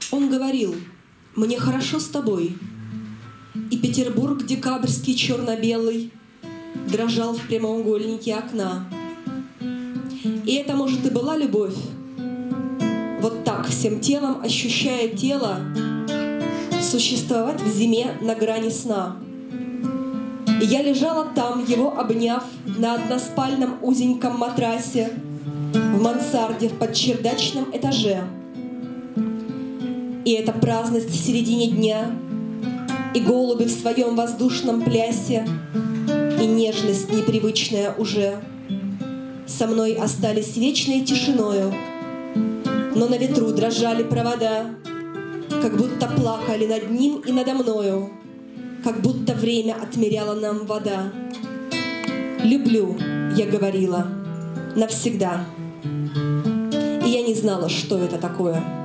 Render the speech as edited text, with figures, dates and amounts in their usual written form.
Он говорил: «Мне хорошо с тобой». И Петербург декабрьский черно-белый дрожал в прямоугольнике окна. И это, может, и была любовь, вот так, всем телом ощущая тело, существовать в зиме на грани сна. И я лежала там, его обняв, на односпальном узеньком матрасе, в мансарде в подчердачном этаже. И эта праздность в середине дня, и голуби в своем воздушном плясе, и нежность непривычная уже со мной остались вечной тишиною, но на ветру дрожали провода, как будто плакали над ним и надо мною, как будто время отмеряла нам вода. «Люблю», — я говорила, — «навсегда». И я не знала, что это такое.